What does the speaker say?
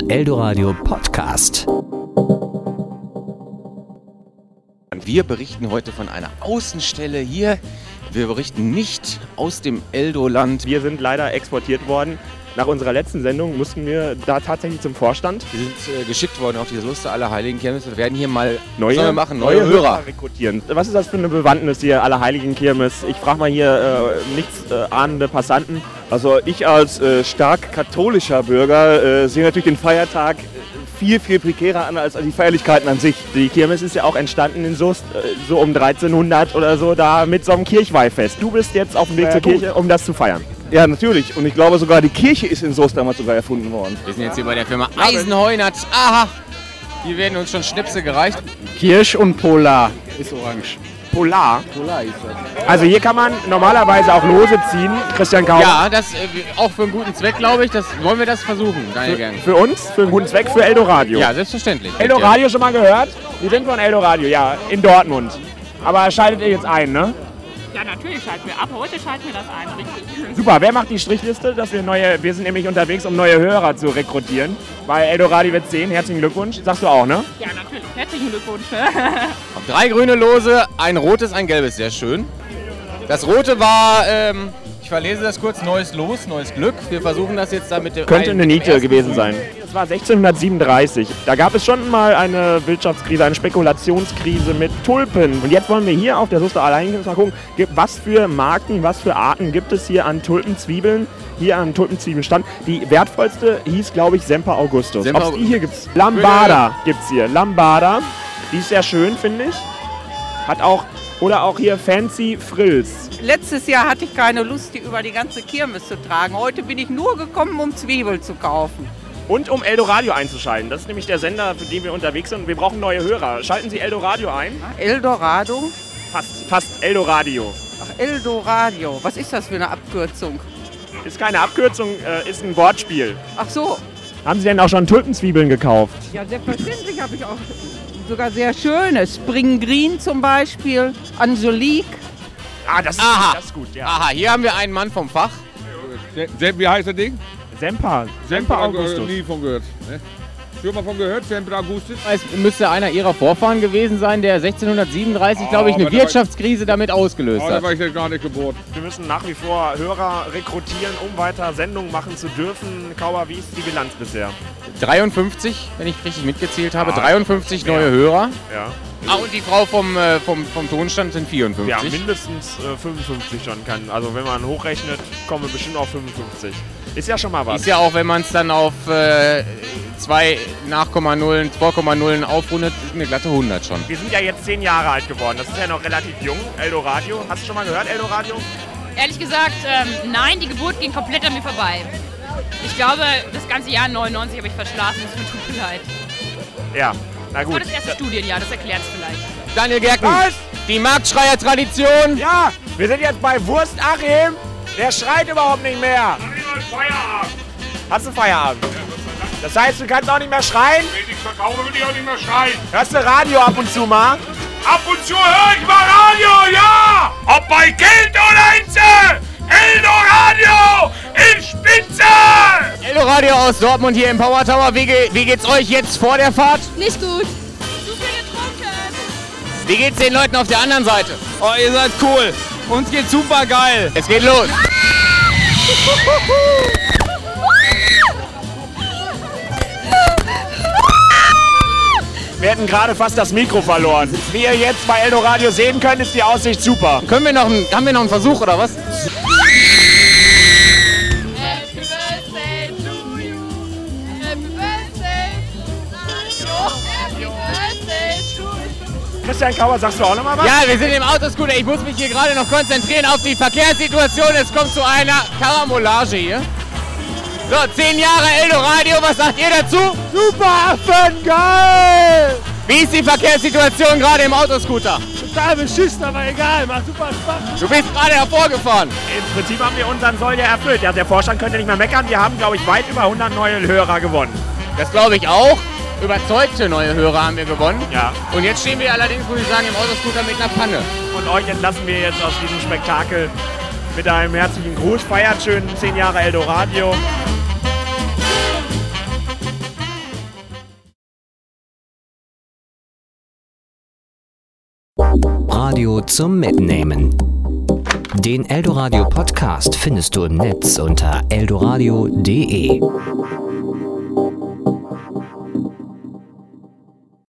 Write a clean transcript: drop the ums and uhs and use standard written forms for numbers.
Eldoradio Podcast. Wir berichten heute von einer Außenstelle hier. Wir berichten nicht aus dem Eldoland. Wir sind leider exportiert worden. Nach unserer letzten Sendung mussten wir da tatsächlich zum Vorstand. Wir sind geschickt worden auf diese Lust der Allerheiligen-Kirmes. Wir werden hier mal neue Hörer rekrutieren. Was ist das für eine Bewandtnis hier, Allerheiligen-Kirmes? Ich frage mal hier nichts ahnende Passanten. Also ich als stark katholischer Bürger sehe natürlich den Feiertag viel prekärer an als die Feierlichkeiten an sich. Die Kirmes ist ja auch entstanden in Soest, so um 1300 oder so, da mit so einem Kirchweihfest. Du bist jetzt auf dem Weg zur Kirche, um das zu feiern. Ja, natürlich. Und ich glaube sogar, die Kirche ist in Soest damals sogar erfunden worden. Wir sind jetzt hier bei der Firma Eisenheunert. Aha! Hier werden uns schon Schnäpse gereicht. Kirsch und Polar ist orange. Polar? Polar ist das. Also hier kann man normalerweise auch Lose ziehen, Christian Kauer. Ja, das auch für einen guten Zweck, glaube ich. Wollen wir das versuchen, Daniel Gern? Für uns, für einen guten Zweck, für Eldoradio. Ja, selbstverständlich. Eldoradio schon mal gehört? Wir sind von Eldoradio, ja, in Dortmund. Aber schaltet ihr jetzt ein, ne? Ja, natürlich schalten wir ab. Heute schalten wir das ein, richtig. Super, wer macht die Strichliste, dass wir sind nämlich unterwegs, um neue Hörer zu rekrutieren. Bei Eldoradio wird 10, herzlichen Glückwunsch. Sagst du auch, ne? Ja, natürlich. Herzlichen Glückwunsch. 3 grüne Lose, ein rotes, ein gelbes, sehr schön. Das rote war, ich verlese das kurz, neues Los, neues Glück. Wir versuchen das jetzt da mit dem... Könnte eine Niete gewesen sein. Das war 1637. Da gab es schon mal eine Wirtschaftskrise, eine Spekulationskrise mit Tulpen. Und jetzt wollen wir hier auf der Soester Allerheiligen mal gucken, was für Marken, was für Arten gibt es hier an Tulpenzwiebeln. Hier an Tulpenzwiebeln Die wertvollste hieß, glaube ich, Semper Augustus. Ob die hier gibt's? Lambada gibt's hier. Lambada. Die ist sehr schön, finde ich. Hat auch... Oder auch hier Fancy Frills. Letztes Jahr hatte ich keine Lust, die über die ganze Kirmes zu tragen. Heute bin ich nur gekommen, um Zwiebeln zu kaufen. Und um Eldoradio einzuschalten. Das ist nämlich der Sender, für den wir unterwegs sind. Wir brauchen neue Hörer. Schalten Sie Eldoradio ein. Eldorado? Fast Eldoradio. Ach, Eldoradio. Was ist das für eine Abkürzung? Ist keine Abkürzung, ist ein Wortspiel. Ach so. Haben Sie denn auch schon Tulpenzwiebeln gekauft? Ja, selbstverständlich habe ich auch sogar sehr schöne. Spring Green zum Beispiel, Angelique. Ah, das ist gut, ja. Aha, hier haben wir einen Mann vom Fach. Wie heißt das Ding? Semper Augustus. Nie von gehört. Ne? Schon mal von gehört, Semper Augustus? Es müsste einer ihrer Vorfahren gewesen sein, der 1637, glaube ich, eine Wirtschaftskrise damit ausgelöst hat. Da war ich jetzt gar nicht geboren. Wir müssen nach wie vor Hörer rekrutieren, um weiter Sendungen machen zu dürfen. Kauer, wie ist die Bilanz bisher? 53, wenn ich richtig mitgezählt habe. 53 neue Hörer. Ja. Ah, und die Frau vom Tonstand sind 54. Ja, mindestens 55 schon kann. Also wenn man hochrechnet, kommen wir bestimmt auf 55. Ist ja schon mal was. Ist ja auch, wenn man es dann auf 2 Nachkomma-Nullen, 2,0 aufrundet, eine glatte 100 schon. Wir sind ja jetzt 10 Jahre alt geworden. Das ist ja noch relativ jung. Eldoradio. Hast du schon mal gehört, Eldoradio? Ehrlich gesagt, nein, die Geburt ging komplett an mir vorbei. Ich glaube, das ganze Jahr 99 habe ich verschlafen. Das tut mir leid. Ja, na gut. Das war das erste Studienjahr, das erklärt es vielleicht. Daniel Gerken, Was? die Marktschreier-Tradition. Ja, wir sind jetzt bei Wurst Achim. Der schreit überhaupt nicht mehr. Feierabend. Hast du Feierabend? Das heißt, du kannst auch nicht mehr schreien? Wenn ich verkaufe, will ich auch nicht mehr schreien. Hörst du Radio ab und zu mal? Ab und zu höre ich mal Radio, ja! Ob bei Kind oder Inze! Eldoradio in Spitze! Eldoradio aus Dortmund hier im Power Tower. Wie geht's euch jetzt vor der Fahrt? Nicht gut. Zu viel getrunken. Wie geht's den Leuten auf der anderen Seite? Oh, ihr seid cool. Uns geht's super geil. Es geht los. Wir hätten gerade fast das Mikro verloren. Wie ihr jetzt bei Eldoradio sehen könnt, ist die Aussicht super. Haben wir noch einen Versuch oder was? Happy Birthday to you. Happy Birthday. Happy Birthday to you. Christian Kauer, sagst du auch noch mal was? Ja, wir sind im Autoscooter. Ich muss mich hier gerade noch konzentrieren auf die Verkehrssituation. Es kommt zu einer Karambolage hier. So, 10 Jahre Eldoradio, was sagt ihr dazu? Super, geil! Wie ist die Verkehrssituation gerade im Autoscooter? Total beschissen, aber egal, macht super Spaß. Du bist gerade hervorgefahren. Im Prinzip haben wir unseren Soll ja erfüllt. Ja, der Vorstand könnte nicht mehr meckern. Wir haben, glaube ich, weit über 100 neue Hörer gewonnen. Das glaube ich auch. Überzeugte neue Hörer haben wir gewonnen. Ja. Und jetzt stehen wir allerdings, muss ich sagen, im Autoscooter mit einer Panne. Und euch entlassen wir jetzt aus diesem Spektakel mit einem herzlichen Gruß. Feiert schön 10 Jahre Eldoradio. Radio zum Mitnehmen. Den Eldoradio Podcast findest du im Netz unter eldoradio.de.